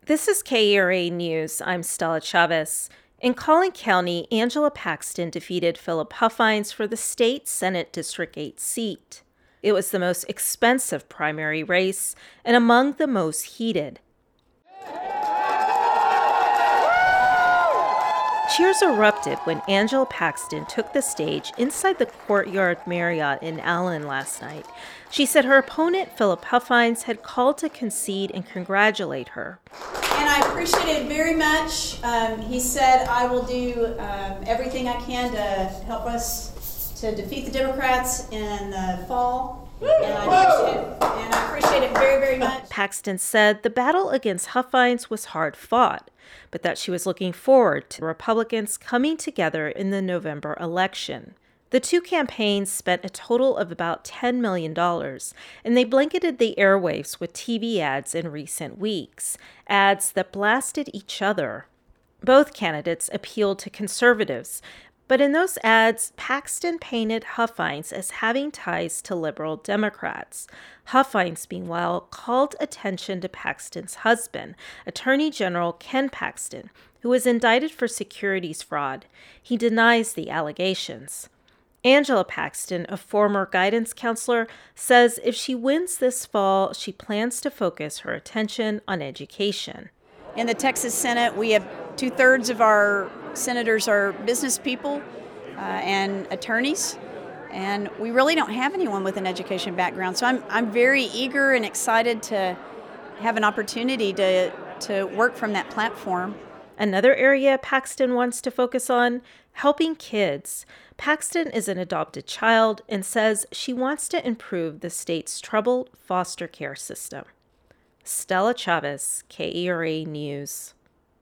This is KERA News. I'm Stella Chavez. In Collin County, Angela Paxton defeated Philip Huffines for the state Senate District 8 seat. It was the most expensive primary race and among the most heated. Cheers erupted when Angela Paxton took the stage inside the Courtyard Marriott in Allen last night. She said her opponent, Philip Huffines, had called to concede and congratulate her. And I appreciate it very much. He said, I will do everything I can to help us to defeat the Democrats in the fall. And I appreciate it very, very much. Paxton said the battle against Huffines was hard fought, but that she was looking forward to Republicans coming together in the November election. The two campaigns spent a total of about $10 million, and they blanketed the airwaves with TV ads in recent weeks, ads that blasted each other. Both candidates appealed to conservatives, but in those ads, Paxton painted Huffines as having ties to liberal Democrats. Huffines, meanwhile, called attention to Paxton's husband, Attorney General Ken Paxton, who was indicted for securities fraud. He denies the allegations. Angela Paxton, a former guidance counselor, says if she wins this fall, she plans to focus her attention on education. In the Texas Senate, we have 2/3 of our senators are business people and attorneys, and we really don't have anyone with an education background. So I'm very eager and excited to have an opportunity to work from that platform. Another area Paxton wants to focus on, helping kids. Paxton is an adopted child and says she wants to improve the state's troubled foster care system. Stella Chavez, KERA News.